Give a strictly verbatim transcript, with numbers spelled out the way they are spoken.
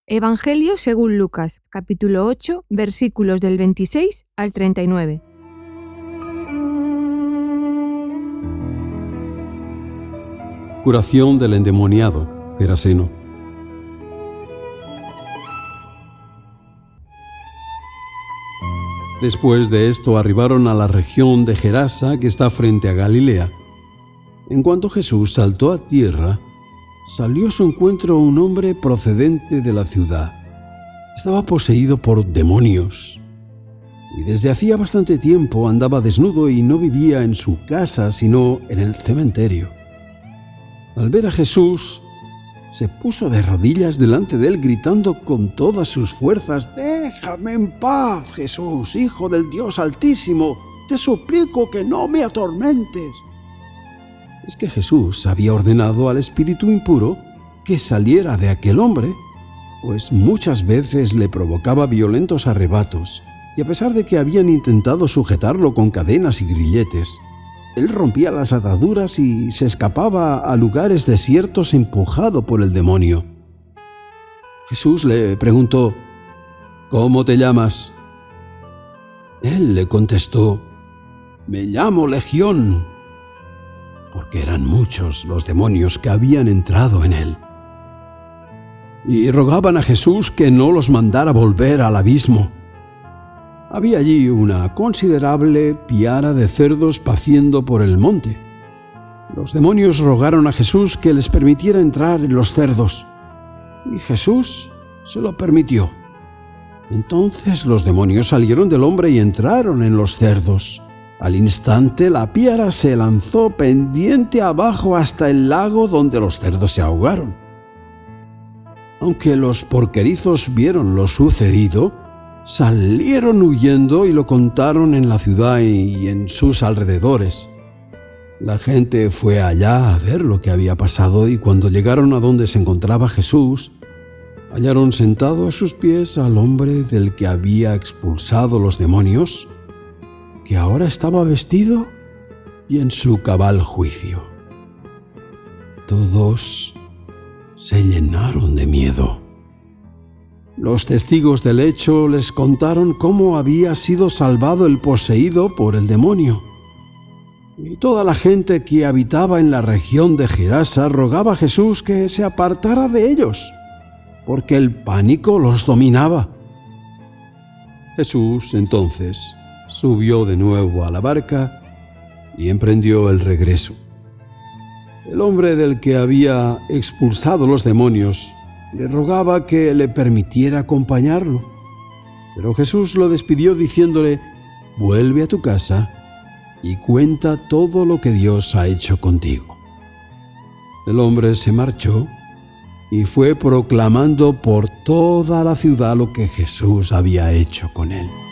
Evangelio según Lucas, capítulo ocho, versículos del veintiséis al treinta y nueve. Curación del endemoniado, Geraseno. Después de esto arribaron a la región de Gerasa, que está frente a Galilea. En cuanto Jesús saltó a tierra, salió a su encuentro un hombre procedente de la ciudad. Estaba poseído por demonios, y desde hacía bastante tiempo andaba desnudo y no vivía en su casa, sino en el cementerio. Al ver a Jesús, se puso de rodillas delante de él, gritando con todas sus fuerzas: «Déjame en paz, Jesús, Hijo del Dios Altísimo, te suplico que no me atormentes». Es que Jesús había ordenado al espíritu impuro que saliera de aquel hombre, pues muchas veces le provocaba violentos arrebatos, y a pesar de que habían intentado sujetarlo con cadenas y grilletes, él rompía las ataduras y se escapaba a lugares desiertos empujado por el demonio. Jesús le preguntó: «¿Cómo te llamas?». Él le contestó: «Me llamo Legión», porque eran muchos los demonios que habían entrado en él. Y rogaban a Jesús que no los mandara volver al abismo. Había allí una considerable piara de cerdos paciendo por el monte. Los demonios rogaron a Jesús que les permitiera entrar en los cerdos, y Jesús se lo permitió. Entonces los demonios salieron del hombre y entraron en los cerdos. Al instante la piara se lanzó pendiente abajo hasta el lago, donde los cerdos se ahogaron. Aunque los porquerizos vieron lo sucedido, salieron huyendo y lo contaron en la ciudad y en sus alrededores. La gente fue allá a ver lo que había pasado, y cuando llegaron a donde se encontraba Jesús, hallaron sentado a sus pies al hombre del que había expulsado los demonios, que ahora estaba vestido y en su cabal juicio. Todos se llenaron de miedo. Los testigos del hecho les contaron cómo había sido salvado el poseído por el demonio. Y toda la gente que habitaba en la región de Gerasa rogaba a Jesús que se apartara de ellos, porque el pánico los dominaba. Jesús, entonces, subió de nuevo a la barca y emprendió el regreso. El hombre del que había expulsado los demonios le rogaba que le permitiera acompañarlo, pero Jesús lo despidió diciéndole: «Vuelve a tu casa y cuenta todo lo que Dios ha hecho contigo». El hombre se marchó y fue proclamando por toda la ciudad lo que Jesús había hecho con él.